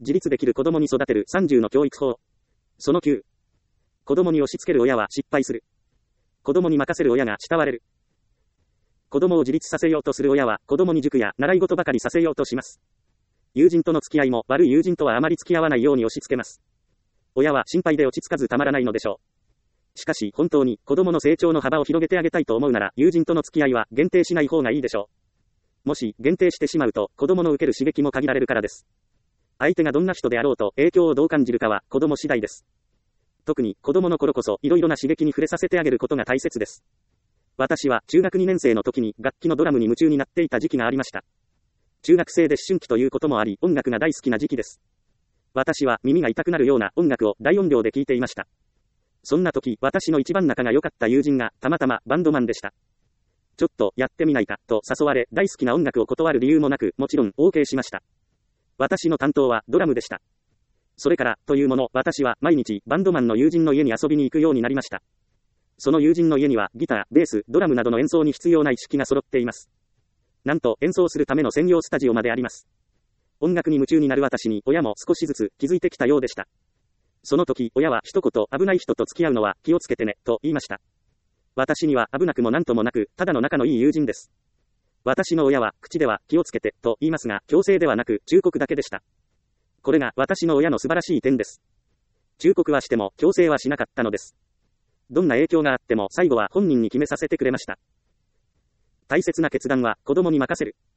自立できる子供に育てる30の教育法。その9。子供に押し付ける親は失敗する。子供に任せる親が慕われる。子供を自立させようとする親は、子供に塾や習い事ばかりさせようとします。友人との付き合いも悪い友人とはあまり付き合わないように押し付けます。親は心配で落ち着かずたまらないのでしょう。しかし本当に子供の成長の幅を広げてあげたいと思うなら、友人との付き合いは限定しない方がいいでしょう。もし限定してしまうと、子供の受ける刺激も限られるからです。相手がどんな人であろうと影響をどう感じるかは子供次第です。特に子供の頃こそいろいろな刺激に触れさせてあげることが大切です。私は中学2年生の時に楽器のドラムに夢中になっていた時期がありました。中学生で思春期ということもあり、音楽が大好きな時期です。私は耳が痛くなるような音楽を大音量で聴いていました。そんな時、私の一番仲が良かった友人がたまたまバンドマンでした。ちょっとやってみないかと誘われ、大好きな音楽を断る理由もなく、もちろん OK しました。私の担当はドラムでした。それからというもの、私は毎日バンドマンの友人の家に遊びに行くようになりました。その友人の家にはギター、ベース、ドラムなどの演奏に必要な一式が揃っています。なんと演奏するための専用スタジオまであります。音楽に夢中になる私に親も少しずつ気づいてきたようでした。その時親は一言、危ない人と付き合うのは気をつけてねと言いました。私には危なくもなんともなく、ただの仲のいい友人です。私の親は口では気をつけてと言いますが、強制ではなく忠告だけでした。これが私の親の素晴らしい点です。忠告はしても強制はしなかったのです。どんな影響があっても最後は本人に決めさせてくれました。大切な決断は子供に任せる。